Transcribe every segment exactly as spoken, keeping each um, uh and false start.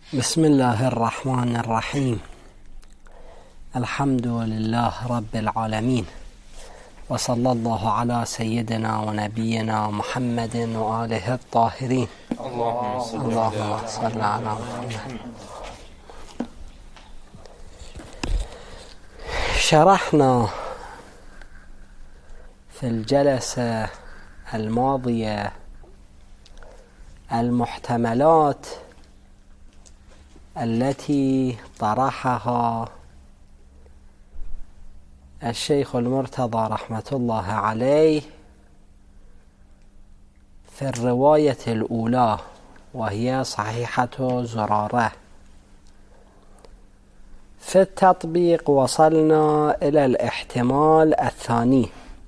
بسم الله الرحمن الرحيم. الحمد لله رب العالمين، وصلى الله على سيدنا ونبينا محمد وآله الطاهرين. اللهم صل على محمد. شرحنا في الجلسة الماضية المحتملات التي طرحها الشيخ المرتضى رحمة الله عليه في الرواية الأولى، وهي صحيحة زرارة. في التطبيق وصلنا إلى الاحتمال الثاني،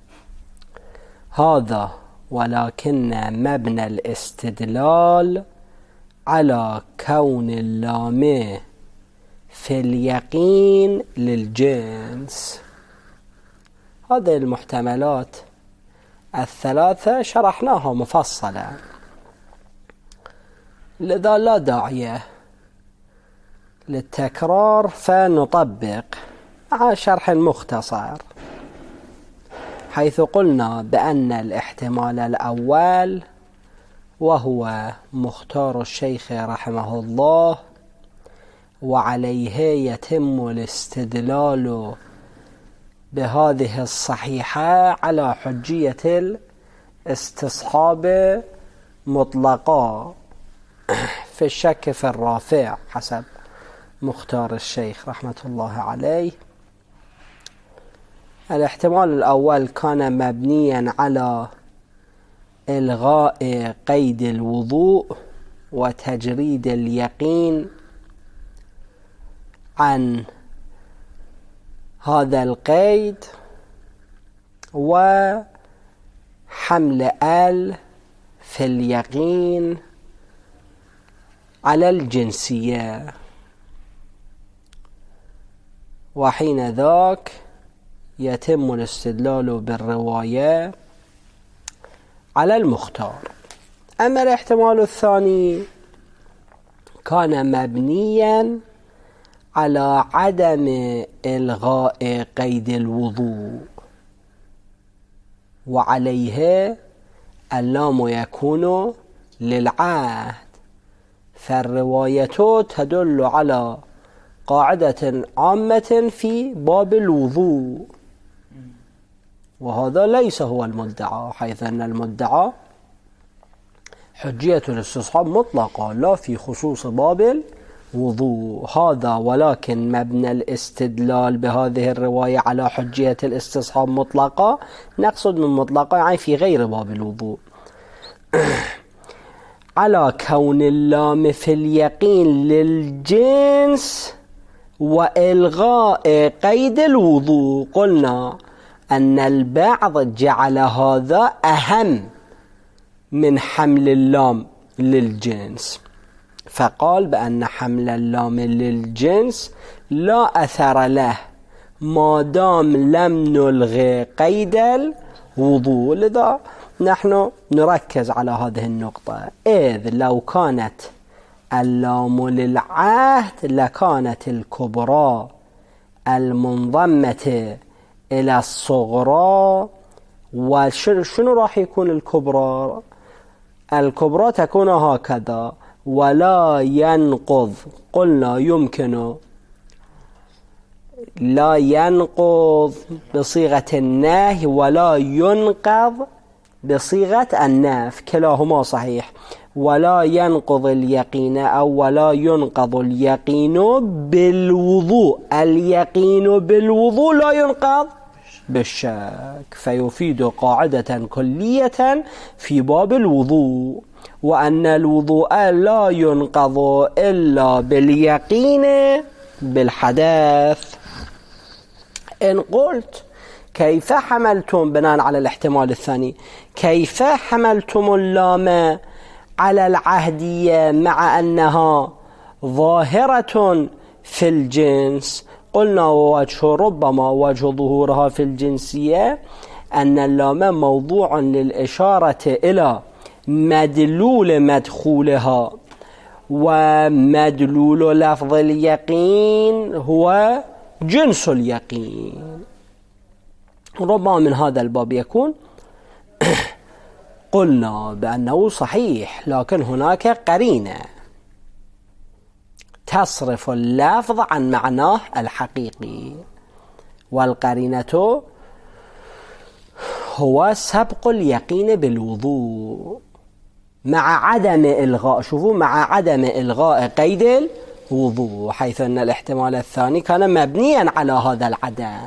هذا ولكن مبنى الاستدلال على كون اللام في اليقين للجنس. هذه المحتملات الثلاثة شرحناها مفصلا، لذا لا داعي للتكرار، فنطبق مع شرح مختصر، حيث قلنا بأن الاحتمال الأول وهو مختار الشيخ رحمه الله، وعليه يتم الاستدلال بهذه الصحيحة على حجية الاستصحاب مطلقا في الشك في الرافع حسب مختار الشيخ رحمة الله عليه. الاحتمال الأول كان مبنيا على إلغاء قيد الوضوء وتجريد اليقين عن هذا القيد، وحمل ال في اليقين على الجنسية، وحين ذاك يتم الاستدلال بالرواية على المختار. أما الاحتمال الثاني كان مبنيا على عدم إلغاء قيد الوضوء، وعليه اللام يكون للعهد، فالرواية تدل على قاعدة عامة في باب الوضوء، وهذا ليس هو المدعى، حيث أن المدعى حجية الاستصحاب مطلقة لا في خصوص باب الوضوء. هذا ولكن مبنى الاستدلال بهذه الرواية على حجية الاستصحاب مطلقة، نقصد من مطلقة يعني في غير باب الوضوء، على كون اللام في اليقين للجنس وإلغاء قيد الوضوء. قلنا أن البعض جعل هذا أهم من حمل اللام للجنس، فقال بأن حمل اللام للجنس لا أثر له ما دام لم نلغي قيد الوضوء. لذا نحن نركز على هذه النقطة، إذ لو كانت اللام للعهد لكانت الكبرى المنضمة إلى الصغرى. وشنو راح يكون الكبرى؟ الكبرى تكون هكذا: ولا ينقض. قلنا يمكن لا ينقض بصيغة النهي ولا ينقض بصيغة النفي، كلاهما صحيح. ولا ينقض اليقين أو ولا ينقض اليقين بالوضوء. اليقين بالوضوء لا ينقض بالشك، فيفيد قاعدة كلية في باب الوضوء، وأن الوضوء لا ينقض إلا باليقين بالحدث. إن قلت كيف حملتم بناء على الاحتمال الثاني، كيف حملتم اللام على العهدية مع أنها ظاهرة في الجنس؟ قلنا ووجه ربما وجه ظهورها في الجنسية أن اللام موضوع للإشارة إلى مدلول مدخولها، ومدلول لفظ اليقين هو جنس اليقين. ربما من هذا الباب يكون قلنا بأنه صحيح، لكن هناك قرينة تصرف اللفظ عن معناه الحقيقي، والقرينة هو سبق اليقين بالوضوء مع عدم إلغاء، شوفوا، مع عدم إلغاء قيد الوضوء، حيث أن الاحتمال الثاني كان مبنيا على هذا العدم،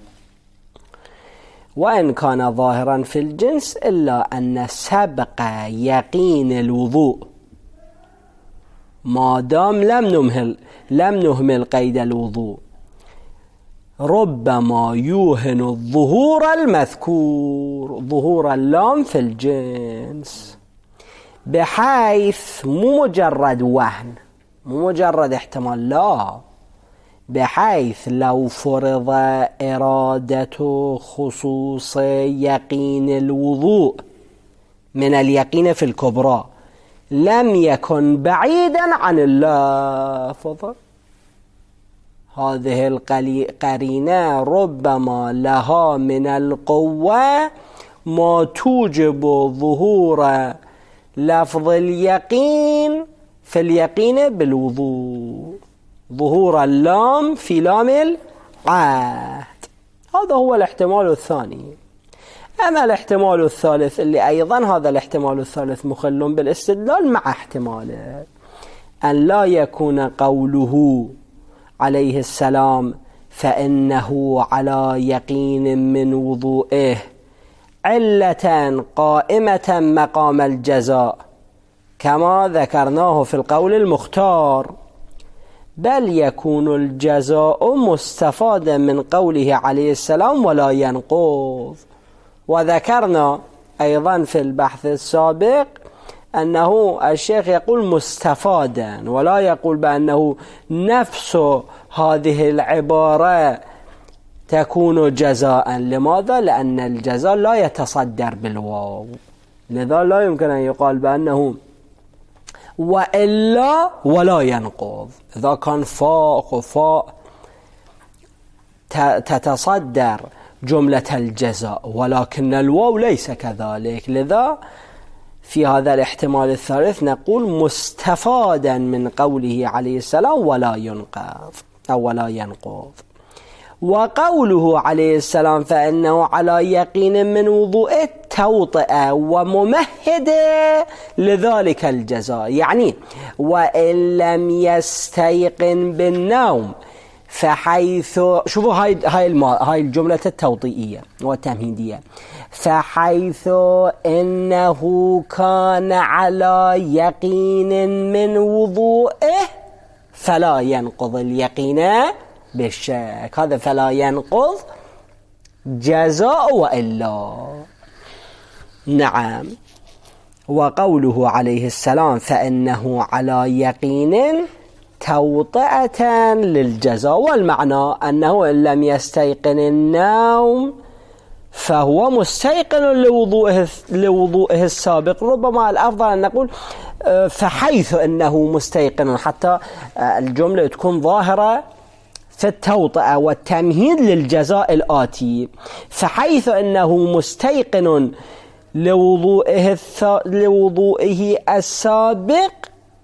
وإن كان ظاهرا في الجنس، إلا أن سبق يقين الوضوء ما دام لم نمهل لم نهمل قيد الوضوء ربما يوهن الظهور المذكور، ظهور اللام في الجنس، بحيث مو مجرد وهن، مو مجرد احتمال، لا، بحيث لو فرض إرادة خصوص يقين الوضوء من اليقين في الكبرى لم يكن بعيدا عن اللفظ، هذه القرينة ربما لها من القوة ما توجب ظهور لفظ اليقين في اليقين بالوضوء، ظهور اللام في لام العهد. هذا هو الاحتمال الثاني. أما الاحتمال الثالث اللي أيضا هذا الاحتمال الثالث مخل بالاستدلال، مع احتمال أن لا يكون قوله عليه السلام فإنه على يقين من وضوئه علة قائمة مقام الجزاء كما ذكرناه في القول المختار، بل يكون الجزاء مستفادا من قوله عليه السلام ولا ينقض. وذكرنا أيضا في البحث السابق أنه الشيخ يقول مستفادا، ولا يقول بأنه نفس هذه العبارة تكون جزاء. لماذا؟ لأن الجزاء لا يتصدر بالواو، لذا لا يمكن أن يقال بأنه وإلا ولا ينقض. إذا كان فاء وفاء تتصدر جملة الجزاء، ولكن الواو ليس كذلك، لذا في هذا الاحتمال الثالث نقول مستفادا من قوله عليه السلام ولا ينقض أو ولا ينقض. وقوله عليه السلام فإنه على يقين من وضوءه توطئة وممهدة لذلك الجزاء، يعني وإن لم يستيقن بالنوم فحيث، شوفوا هاي هاي هاي الجملة التوطئية والتمهيدية، فحيث إنه كان على يقين من وضوئه فلا ينقض اليقين بالشك. هذا فلا ينقض جزاء وإلا. نعم. وقوله عليه السلام فإنه على يقين توطئة للجزاء، والمعنى أنه إن لم يستيقن النوم فهو مستيقن لوضوئه, لوضوئه السابق. ربما الأفضل أن نقول فحيث أنه مستيقن، حتى الجملة تكون ظاهرة في التوطئة والتمهيد للجزاء الآتي. فحيث أنه مستيقن لوضوئه, لوضوئه السابق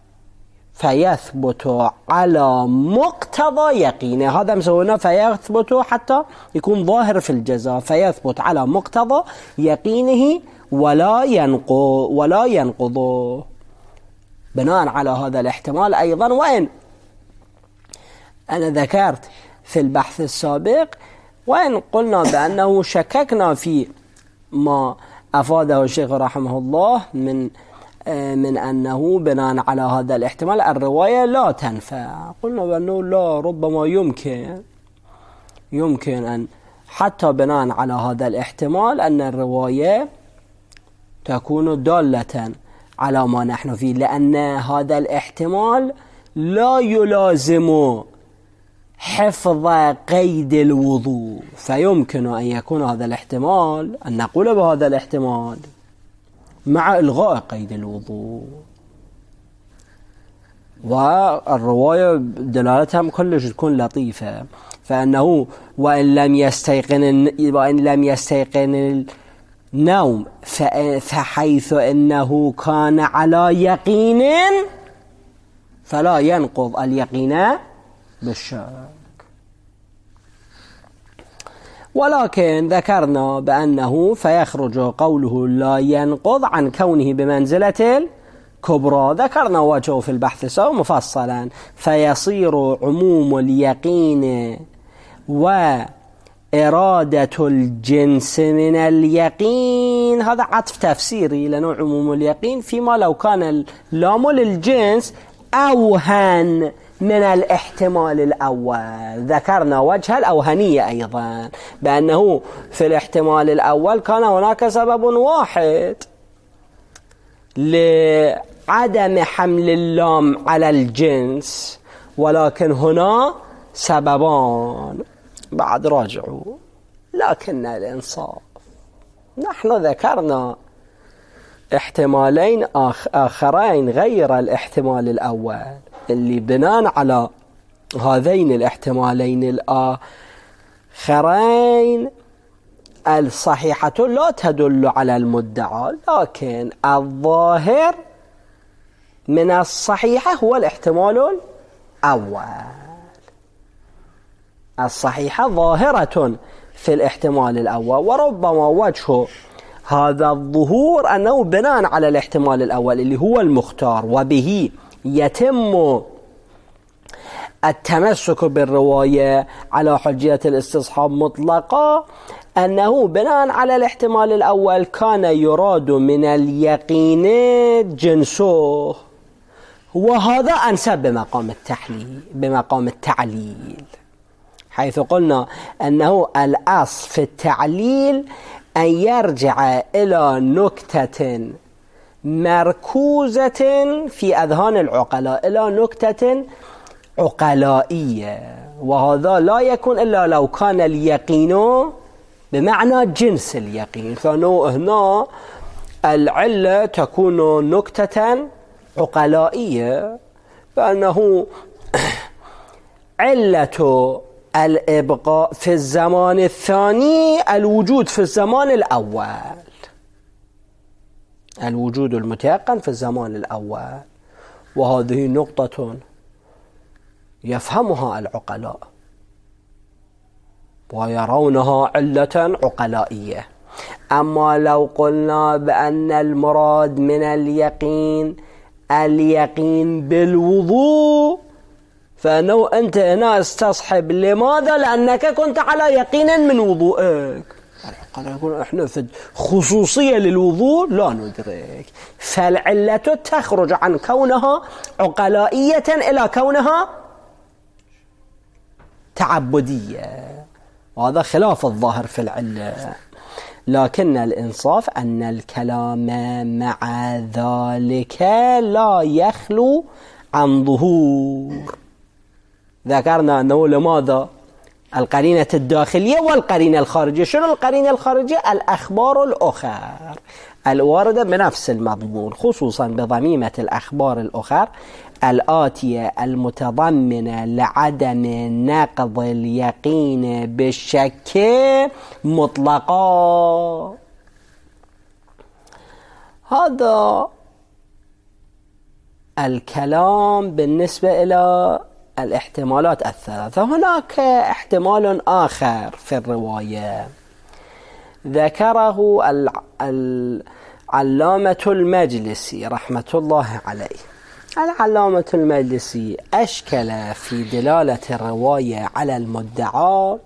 فيثبت على مقتضى يقينه. هذا مسوينا فيثبت حتى يكون ظاهر في الجزاء، فيثبت على مقتضى يقينه ولا ينقض ولا ينقضه بناء على هذا الاحتمال. أيضا وإن أنا ذكرت في البحث السابق وإن قلنا بأنه شككنا في ما أفاده الشيخ رحمه الله من من أنه بناء على هذا الاحتمال الرواية لا تنفع، قلنا بأنه لا، ربما يمكن يمكن أن حتى بناء على هذا الاحتمال أن الرواية تكون دالة على ما نحن فيه، لأن هذا الاحتمال لا يلازم حفظ قيد الوضوء، فيمكن أن يكون هذا الاحتمال أن نقول بهذا الاحتمال مع إلغاء قيد الوضوء. والرواية دلالتها كلش تكون لطيفة. فأنه وإن لم يستيقن وإن لم يستيقن النوم فحيث إنه كان على يقين فلا ينقض اليقين بالشك. ولكن ذكرنا بأنه فيخرج قوله لا ينقض عن كونه بمنزلة الكبرى. ذكرنا وجهه في البحث سو مفصلا. فيصير عموم اليقين وإرادة الجنس من اليقين، هذا عطف تفسيري لأنه عموم اليقين فيما لو كان اللام للجنس أوهن من الاحتمال الأول. ذكرنا وجه الأوهنية أيضا بأنه في الاحتمال الأول كان هناك سبب واحد لعدم حمل اللام على الجنس، ولكن هنا سببان. بعد راجعوا. لكن الإنصاف نحن ذكرنا احتمالين آخرين غير الاحتمال الأول اللي بناء على هذين الاحتمالين الآخرين الصحيحة لا تدل على المدعى، لكن الظاهر من الصحيحة هو الاحتمال الأول. الصحيحة ظاهرة في الاحتمال الأول، وربما وجه هذا الظهور أنه بناء على الاحتمال الأول اللي هو المختار، وبه يتم التمسك بالرواية على حجية الاستصحاب مطلقة، أنه بناء على الاحتمال الأول كان يراد من اليقين جنسه، وهذا أنسب بمقام التحليل بمقام التعليل، حيث قلنا أنه الأصل في التعليل أن يرجع إلى نكتة مركوزة في أذهان العقلاء، إلى نكتة عقلائية، وهذا لا يكون إلا لو كان اليقين بمعنى جنس اليقين. فانه هنا العلة تكون نكتة عقلائية، فأنه علة الإبقاء في الزمان الثاني الوجود في الزمان الأول، الوجود المتيقن في الزمان الأول، وهذه نقطة يفهمها العقلاء ويرونها علة عقلائية. أما لو قلنا بأن المراد من اليقين اليقين بالوضوء، فأنه أنت هنا استصحب. لماذا؟ لأنك كنت على يقين من وضوءك. العقلاء يقولون إحنا في خصوصية للوضوء لا ندرك، فالعلة تخرج عن كونها عقلائية إلى كونها تعبدية، وهذا خلاف الظاهر في العلة. لكن الإنصاف أن الكلام مع ذلك لا يخلو عن ظهور. ذكرنا أنه لماذا القرينة الداخلية والقرينة الخارجية. شنو القرينة الخارجية؟ الأخبار الأخرى الواردة بنفس المضمون، خصوصا بضميمة الأخبار الأخرى الآتية المتضمنة لعدم نقض اليقين بالشك مطلقا. هذا الكلام بالنسبة إلى الاحتمالات الثلاثة. هناك احتمال آخر في الرواية ذكره العلامة المجلسي رحمة الله عليه. العلامة المجلسي أشكل في دلالة الرواية على المدعى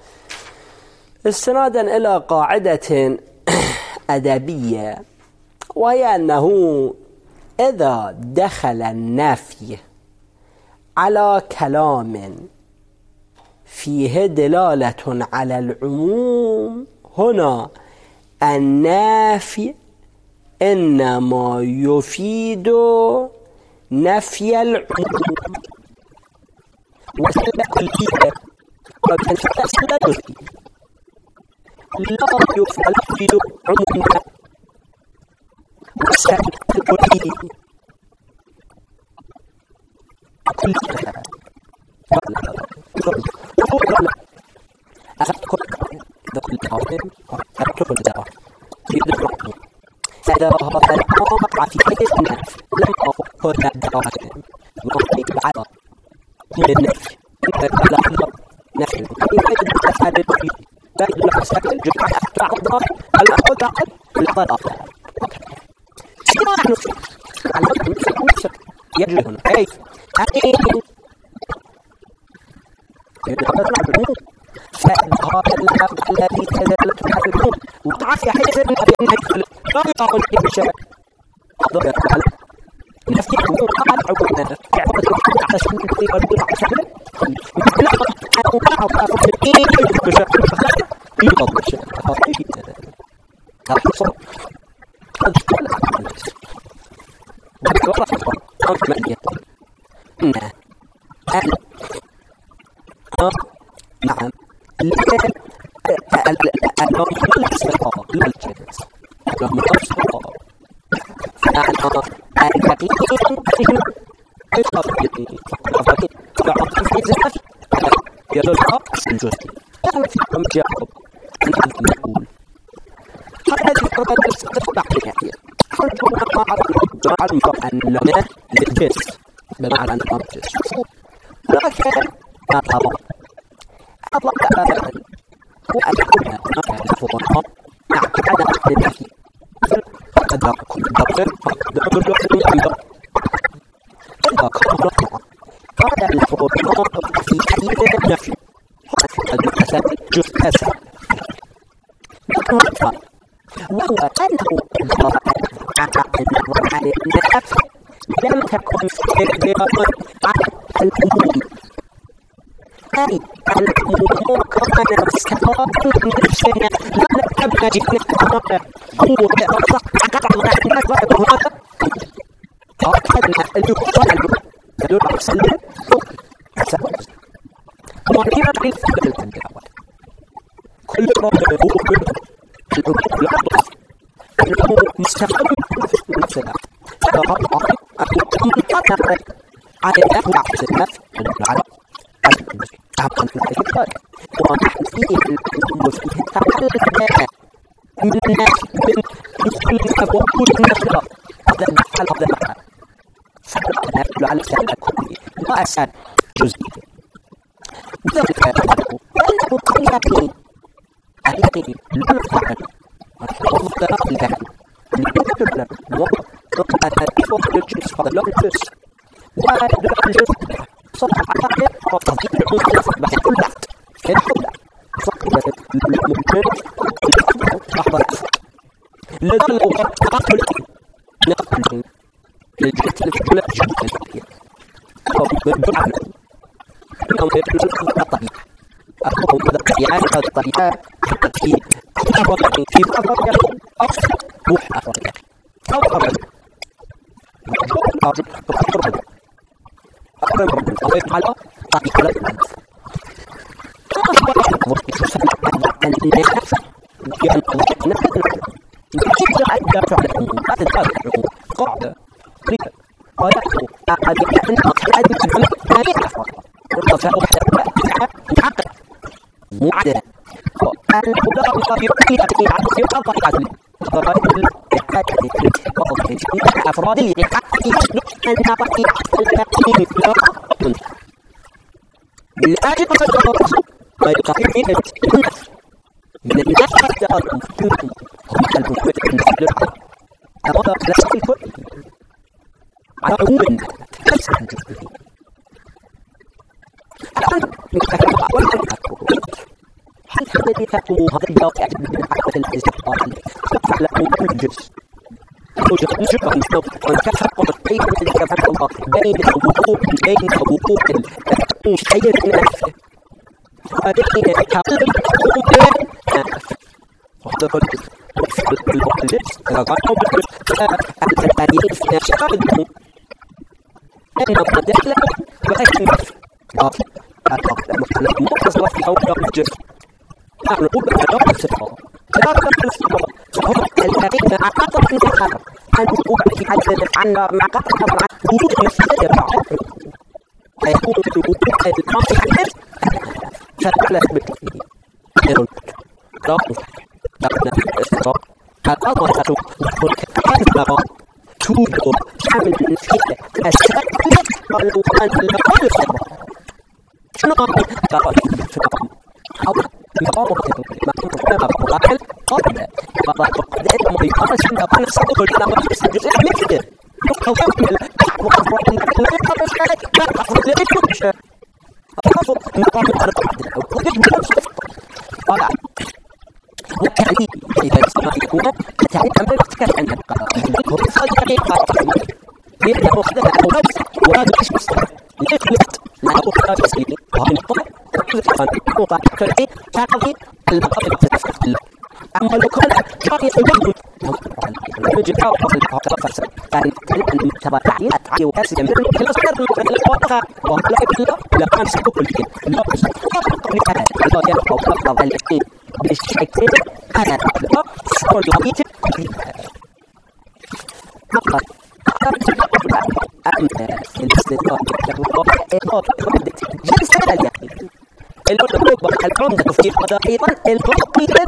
استنادا إلى قاعدة أدبية، وهي أنه إذا دخل النفي على كلام فيه دلالة على العموم، هنا النافي إنما يفيد نفي العموم وسلب كلية، وبالتالي لا يفيد عموما وسلب كلية. أخذت كل دخل الحاكم أخذت كل دعوة في الرقم سأدرها الأمر في كيس الناس لم أفكر الدعوة وأخذ بعض من النفس على حضر نفسه يجب أسعد الوحيد لا يجب أسعد الجمعة أفتع الضغط الأخذ عقل الأخذ أفضل نحن على نفسه يجري هنا كيف أكيد فهذا الأمر الذي تزالت الحكم وتعافي حيث من أبي النجل لا يطاق الإنشاء ضرر على نفسي أقول قاعد عقودنا يعبد الوحيد على شكل كثير أريد على شكل لا أقول أقول في الإيه بشكل فخار يضرب الشكل هذا هذا حصل هذا كل هذا وهذا وضع أمر مألية نعم نعم الآن الأمر الاستقرار لا الجنس الأمر الاستقرار فأنا الحقيقة يدل على الجزء أم جاوب أن نقول هذا الفرق الاستقرار هي فرق على أن لنا الجنس بمعنى أن الجنس لكن ما طبعا أطلق وأدخلنا نفضها مع عدم النفي أدركم الدكتور أدركم الدكتور أدركم هذا الفضل في حديث النفي هذا جزء أسد وهو أنه ظهر على النفي لم تكن إجراء على الأمور أي الأمور كان استقرار نفسنا لم تبقى جدنا هو صح قطع الناس هذا أخذنا الجفال يدل على السلم وكيف بالفعل الأول كل رجل هو كل الأمور الأمور مستقبل نفسنا فقط على الأهل عفزنا على عقل الإفكار ونحن فيه الأمور فيه تعلق من الناس من كل وكل النشرة هذا المحل هذا المحل فقط نقول على السنة الكلية ما أسان جزئي ذلك أنه أنه قريبين اليقين لا نفعل ومختلف الكلام لكل الوقت رقم الفوق الجنس هذا لا الجنس ولا الجنس صدق على وتضيق الأمور بعد كل بعد كل كل فقط الممكن أحضر لذا لو أقل نقل للجهة الفكرة الجهة أو بالعمل أو بالطبيعة أو بالطبيعة الطبيعة في أفضل في أفضل أفضل روح أفضل أو أفضل أفضل أفضل أقرب من أضيف على طريقة الأنف أصبح الناس ينقض نفسه يجب أن يدافع عن الأمور لا تدافع عن الأمور قاعدة طريقة ويحكم أحد أن أحد يتفهم ما يعرف والرفاء وحده يحقق معدلا الخضار في كل أكيد عن سيوطة طريقة أفراد اللي يحقق أن طريقة التقييم بالآجل تصدر ما يقاطع من الناس من الناس أكثر هم المفروض أن يصدر هذا ليس الكل على عموم الناس ليس عن جزئه الآن نتكلم عن هل الذي تقوم هذا الواقع من حقة الاستقرار تدفع له كل الجزء توجد نجرة مستوى وانتفع وتطيب من الكفاءة الله بين الوقوع بين الوقوع الحياة الناس هذه تعطيب الوقوع وهذا قد وفق الوقت الجزء رغم التاريخ في أشياء الدمو أنه قد يحلق بغير النفس آخر المحلق مقصر في أولا الجزء نحن نقول بأنه الاستقرار لا تنفع الاستقرار فهم الحقيقة مع قطر في الحرب أن نقول في حدث عن مع قطر مع وجود نفسية بعض يكون الوقوع المحدد فعلا بالتفكير رغم الاستطاعة الأضغط والكثرة توجد حمل فيه السبب والوقت الأول شنو قام ترى شنو قام أو يقام ما ما قال قبل بعض القضايا المضيفة شنو قام صدق لما يسجل مثل هو كمل وقفوا من القضايا لا أفضل مقام الأرض أو طبعا والتعليم إذا سمع يكون التعليم أمر تكلم عن القضاء هو صدق قضاء لأنه مخدم على الوقت وهذا مش مستحيل ليش قلت مع أخرى تسليمي وهذا الطبع وكذا موقع كرهي تعطي المقام التسليم أما لو كان شاقي الوجود الوجود أو فصل فصل يعني أن تبعي أتعي وأسجع من كل أصدر الواقع ولا يبلا لا كان سبب الجن لا قبل هذا الله يرفع ويرفع الاثنين بالشكل هذا لا شكر لقيت فقط أم الاستدلال بالواقع إضافة جلس هذا اليقين الأرض العمدة في هذا أيضا الواقع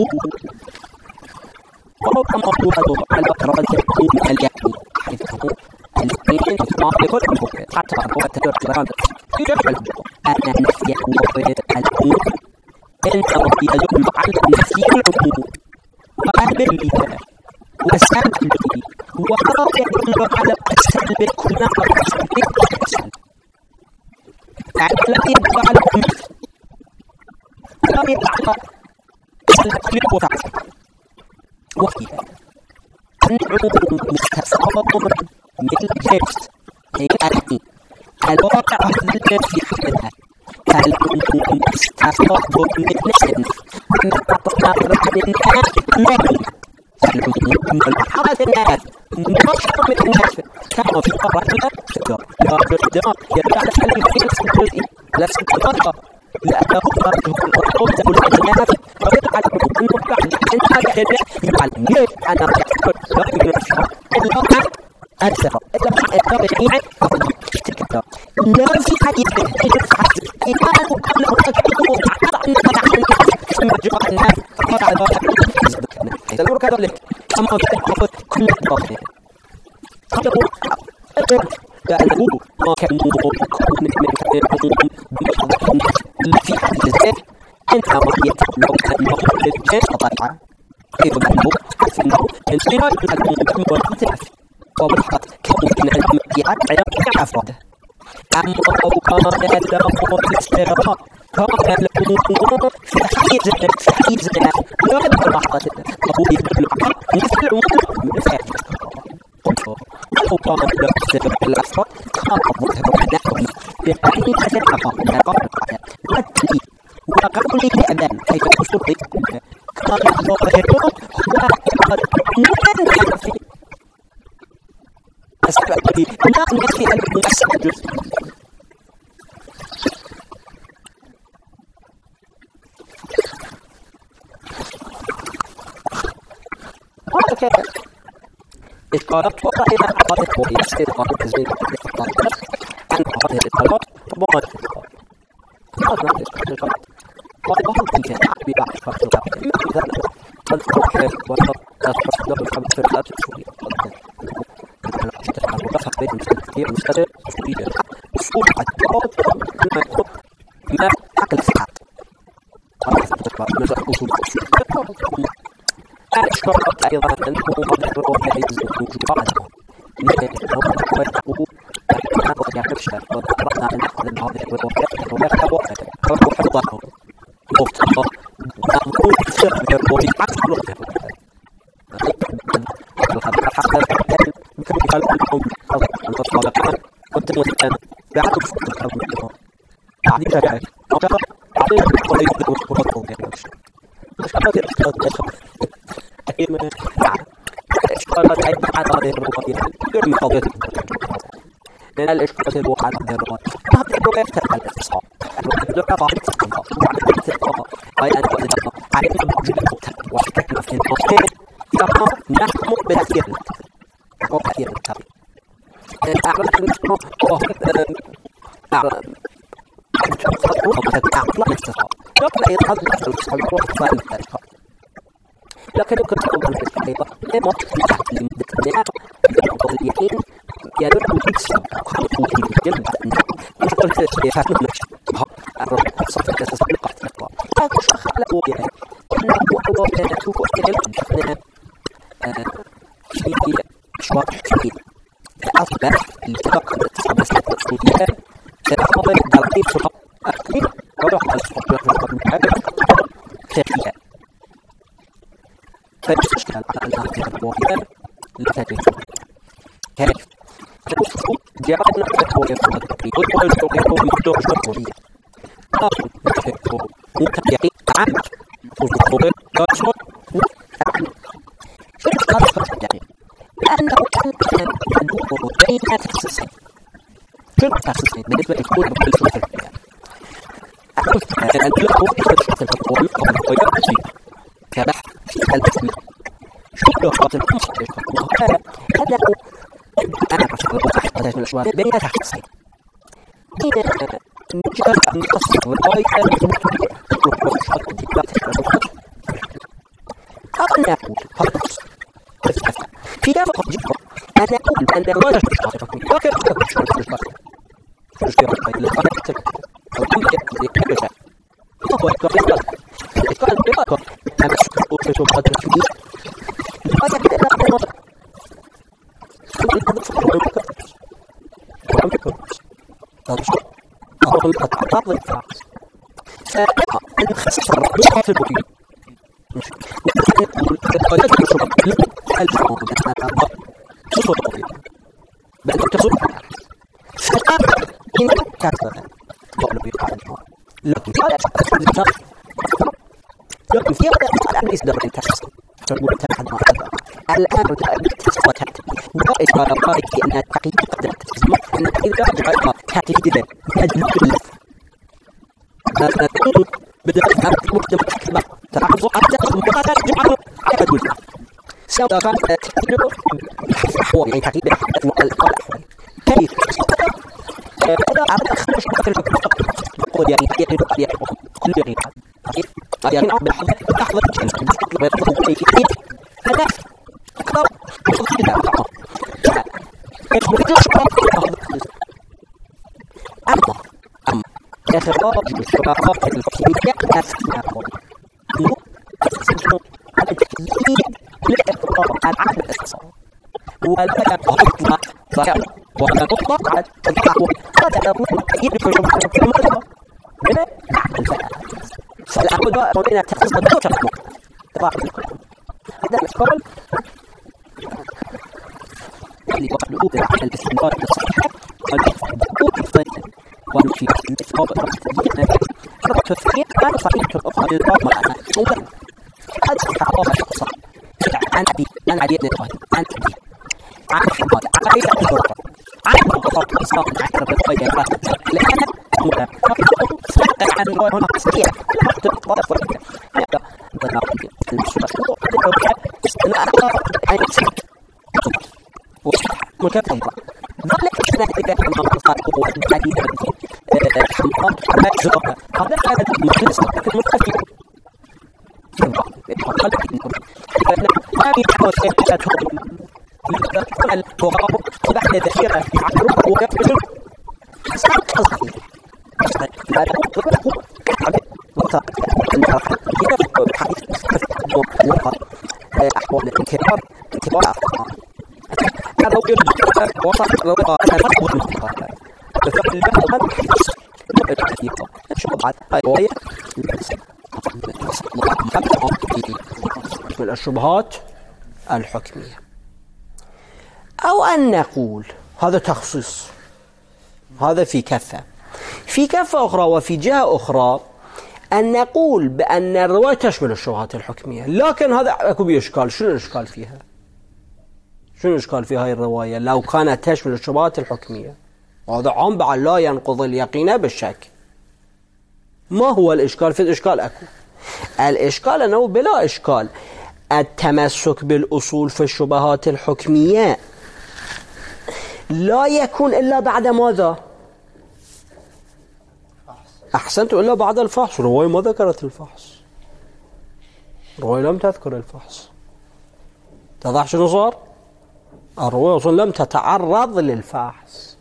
وهو مطلوب على الأقرب تكون اليقين حيث اليقين ما يكون ممكن حتى هو التدرج برامج يجب أن نفي الأمور الأمور إنه يدل على نفي الأمور وأهميتها وسلبه وهذا يدل على السلب كلها والسلب السلب يعني لا يدل على الأمور لا يدل على السلب الوفاء وفيها العلوم مستصغر مثل الجنس هي الأرض الواقع الذي في حدها العلوم مستصغر مثل الجنس نقطة الناس نجم العلوم الحرس الناس نشر من الناس كما في قرآن الشجر لا يرجع يرجع لحل في نفس الجزء لست الغرفة لأنه الأرض تقول الناس ويبقى لكم أنه بعد أن هذا يعلم ليش أنا أقول لا يرجع إلا أرسل إلا أرسل جميعا تكتب لا في حديث يجب حديث إذا أنه قبل أن تكتبه أضع أن تدع ثم جاء الناس قطع الباطل إذا الأمر كذلك أما تأخذ كل الباطل قبل أقول لأنه ما كان يكون من في حديث الزيت أنها وهي لو كان يقول للجيش طبعا كيف أنه أنه الانقلاب الأمم والختلاف ومحطة كون المبيعات على أفراده أما لو كان هذا أمر الاستغراق كان الأمور في حيز في حيز لا يعد لحظة قبول العقل مثل العموم من فعل ولو كان له الأسفل كان مذهب نحوي بأي حسن عقاب عقاب والتلي وقبل الأمان كيف يشرط كان ظاهره هو قد نحن في أسباب لا نفي المؤسسة وهكذا إذ قالت وقعنا عقدت ويستيد قالت زين قالت عن هذه الإطلاقات وقالت قالت ما تشكل قالت وهم كنت عبي بعد فرق الوقت إذا قد أوكيف وقد أصبحت له الحمد في الآت السورية على عشرة الحمد وقفت بين المستقيم المستقيم السورية أسئول عدوات كما يقول ما عقل السحات قالت تتبع نزل أصول السورية أشكرت أيضا أنه قد روح حيز وجود بعضه لكن لو تقوله أنا قد يعرفش وذكرنا أن هذا الوقت ويخطأ وقته فهو حفظه وقت الله نقول بسرعة الوقت عكس الوقت حتى يمكن أن يكون أن تصال كمان كنت مستمع بعد وقت الأمر يعني كذا وكذا بعدين ولا يقدر يقول كذا مش كذا كذا أكيد من يعني إشكالات عدة هذه الرقابية يرمي قضية من الإشكالات الواقعة هذه الرقابية هذه الرقابية تتبع الاتصال الرقابية ضاعت التقنطة وعلى التقنطة أي أن تقول التقنطة علينا بوجود القتل وحكاية في القتل يبقى نحكم بتأثير القتل أو تأثير القتل أعلم أن نحن لكن يمكن تقول في الحقيقة ما تحت لمدة اليقين يدل بالسبب وخلقه في الجلد نقول في الشيء الرب صفة تسبقات الأقوى أكو شخص على وجهه أنه هو تشوف الكلام في أشواط حكيم الأصبح الاتفاق التصابس التصوية تتقبل الدلقين سرعة أكيد وروح على الصفة كافية فيستشكل على الأخذ الوحيدة لتاتي كيف؟ تقول جاءنا التقوى يفضل يقول التقوى يقول مفتوح شرطورية أخذ التقوى متقيقين عامل والتقوى كاشور وعامل شرط هذا فرق يعني لأنه كان يدور بين تخصيصين شرط تخصيصين بالنسبة لكل بكل شرط الحياة أقول أن التقوى شرط التقوى يقوم ويأتي كبحث في الاسم شو لغة المصدر هذا أنا أحتاج من الأشواط بين تخصيصين إذا نجد أن نقصر الآية أنا أقول في دافع جدا أنا أقول أن الرواية تشتغل لكن أقول تشتغل تشتغل تشتغل تشتغل أو كم يكتب شيء هو يكتب يكتب يكتب أنا أشوف أشوف هذا الشيء هذا كده أنا أقول أقول أنا خصص الرواية في البوكي بل تصل فالآن إن كاتبا قبل بيقال لكن لكن في هذا الآن إصدار التخصص تقول تحت ما الآن تخصصات وإصدار القائد أن التقييد قدر التخصص أن إذا جاء تحت جدا هذا كله بدأ أمر مكتب الحكمة تعرض على مقاطعة جمعه على دول سواء كان تحديد أحوال يعني تحديد الأحوال كيف هذا عبد خمس مقاطع يقول يعني تحديد الأحوال كل يعني يعني عبد لحظة هذا أكبر أما أما إخراج الشبكات الكيميائية أثناء على تكييف الإقرار عن عدد الاتصال ولا تطلق فعلا ولا تطلق على التعاون هذا يكون يدخل في المرتبة من فالعقد بين التخصص والدكتور هذا الإشكال اللي وقت على الاستثمار الصحيح والدكتور وفي الاستفاضة ربط الثانية كان صحيح الأخرى للبعض معنا أولا هذا الحقوق الشخصة عن أبي عن عديد نتوهي عن أبي عن حماد عن عيسى الدرجة عن مقاطع الإسلام عن رب الخير لأن مؤمن لكن سمعت عن الرواية هنا صحيح لا تطبق فرقة هذا بناقض المشروع أنا أقرأ عن السنة ومكافأة ذلك السنة إذا كان مقاطع هو الحديث الحمقات مجرى هذا هذا المخلص لكن مختلف يبقى قلب لأن ما يحوز إحساسهم التراب بعد ذخيرة يعبرون ويبتل سنة قصدي هذا هو كعب وثاق النفق ينفق بحديث وقع أحوال الانكرار انكرار أفضل هذا هو وصف وقع أنا أقول المخطط ففق البحث من الشبهات الحكمية أو أن نقول هذا تخصيص هذا في كفة في كفة أخرى وفي جهة أخرى أن نقول بأن الرواية تشمل الشبهات الحكمية لكن هذا أكو بإشكال شنو الإشكال فيها شنو الإشكال في هاي الرواية لو كانت تشمل الشبهات الحكمية وهذا عام بعد لا ينقض اليقين بالشك ما هو الإشكال في الإشكال أكو الإشكال أنه بلا إشكال التمسك بالأصول في الشبهات الحكمية لا يكون إلا بعد ماذا أحسنت، إلا بعد الفحص. الرواية ما ذكرت الفحص، الرواية لم تذكر الفحص. تضح شنو صار؟ الرواية أصلا لم تتعرض للفحص.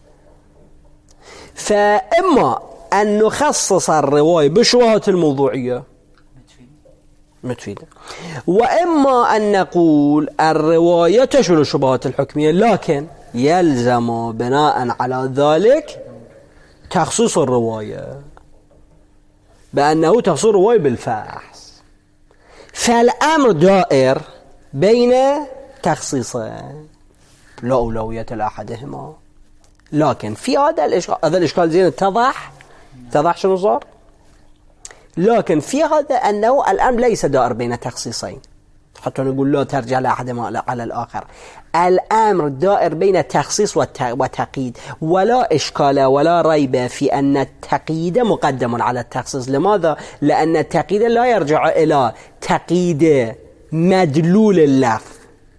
فإما أن نخصص الرواية بالشبهات الموضوعية متفيدة، وإما أن نقول الرواية تشمل الشبهات الحكمية، لكن يلزم بناء على ذلك تخصيص الرواية بأنه تخصيص الرواية بالفحص. فالأمر دائر بين تخصيصين لا أولوية لأحدهما. لكن في هذا الإشكال، هذا الإشكال زين اتضح اتضح شنو صار؟ لكن في هذا أنه الأمر ليس دائر بين تخصيصين حتى نقول لا ترجع لأحدهما على الآخر. الأمر دائر بين تخصيص وتقييد، ولا إشكال ولا ريب في أن التقييد مقدم على التخصيص. لماذا؟ لأن التقييد لا يرجع إلى تقييد مدلول اللفظ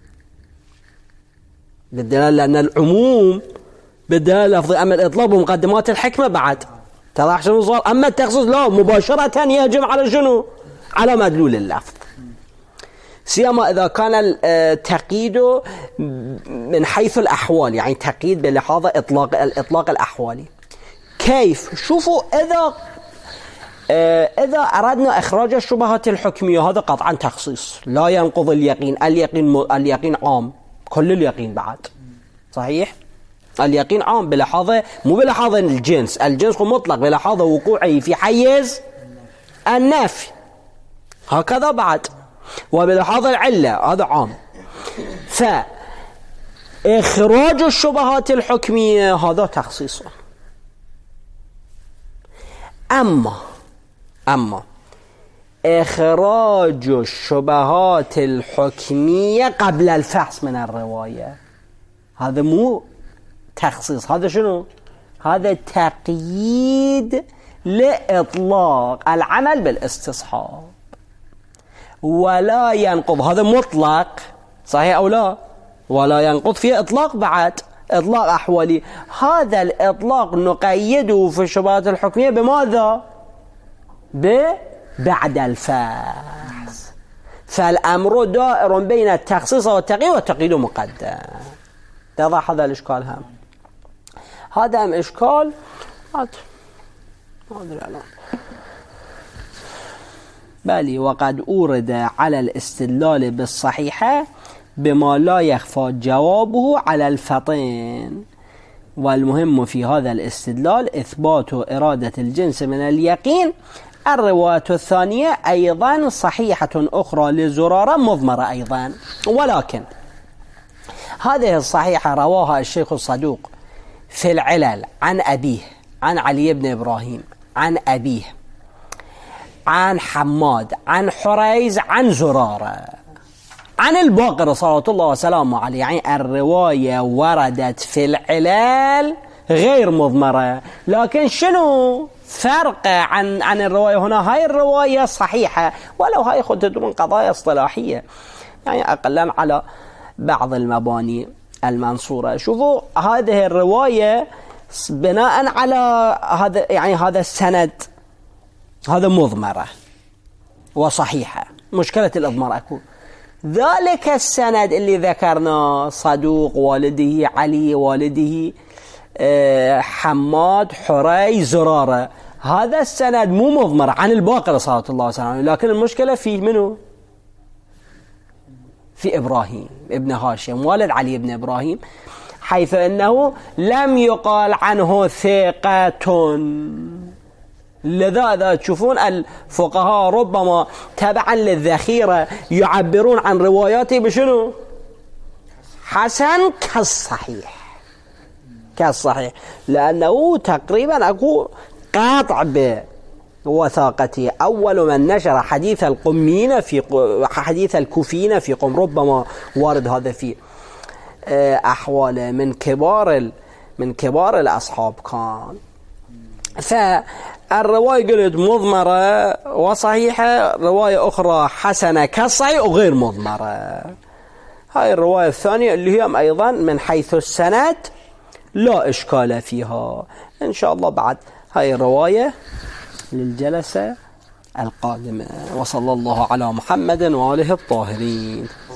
بالدلالة، لأن العموم بالدلالة لفظي، أما الإطلاق بمقدمات الحكمة بعد. تضح شنو صار؟ أما التخصيص لا، مباشرة يهجم على شنو؟ على مدلول اللفظ، سيما إذا كان التقييد من حيث الأحوال، يعني تقييد بلحاظ إطلاق الإطلاق الأحوالي. كيف؟ شوفوا، إذا إذا أردنا إخراج الشبهات الحكمية هذا قطعا تخصيص لا ينقض اليقين. اليقين اليقين عام، كل اليقين بعد صحيح. اليقين عام بلحاظة، مو بلحاظة الجنس، الجنس هو مطلق بلحاظة وقوعه في حيز النفي، هكذا بعد. وبلحاظة العلة هذا عام. فإخراج الشبهات الحكمية هذا تخصيص. أما أما إخراج الشبهات الحكمية قبل الفحص من الرواية هذا مو تخصيص، هذا شنو؟ هذا تقييد لإطلاق العمل بالاستصحاب، ولا ينقض. هذا مطلق صحيح أو لا؟ ولا ينقض فيه إطلاق بعد، إطلاق أحوالي. هذا الإطلاق نقيده في الشبهات الحكمية بماذا؟ بعد الفحص. فالأمر دائر بين التخصيص والتقييد، والتقييد مقدم. تضح هذا الإشكال هم؟ هذا هم إشكال هذا الآن. بل وقد أورد على الاستدلال بالصحيحة بما لا يخفى جوابه على الفطن، والمهم في هذا الاستدلال إثبات إرادة الجنس من اليقين. الرواية الثانية أيضا صحيحة أخرى لزرارة مضمرة أيضا، ولكن هذه الصحيحة رواها الشيخ الصدوق في العلل عن أبيه، عن علي بن إبراهيم، عن أبيه، عن حماد، عن حريز، عن زرارة، عن الباقر صلى الله وسلامه عليه. يعني الرواية وردت في العلل غير مضمرة، لكن شنو فرق عن عن الرواية هنا؟ هاي الرواية صحيحة، ولو هاي خد تدرون قضايا اصطلاحية، يعني أقلا على بعض المباني المنصورة. شوفوا هذه الرواية بناء على هذا، يعني هذا السند هذا مضمرة وصحيحة. مشكلة الإضمار أكون ذلك السند اللي ذكرنا، صدوق، والده علي، والده حماد، حري، زرارة، هذا السند مو مضمر عن الباقر صلى الله عليه وسلم، لكن المشكلة فيه منه؟ في إبراهيم ابن هاشم والد علي بن إبراهيم، حيث أنه لم يقال عنه ثقة. لذا تشوفون الفقهاء ربما تبعا للذخيرة يعبرون عن رواياته بشنو؟ حسن كالصحيح، كالصحيح، لأنه تقريبا أكو قاطع بوثاقته. أول من نشر حديث القميين في حديث الكوفيين في قم، ربما وارد هذا في أحواله، من كبار من كبار الأصحاب كان. فالرواية قلت مضمرة وصحيحة، رواية أخرى حسنة كالصحيح وغير مضمرة. هاي الرواية الثانية اللي هي أيضا من حيث السند لا إشكال فيها إن شاء الله. بعد هاي الرواية للجلسة القادمة. وصلى الله على محمد وآله الطاهرين.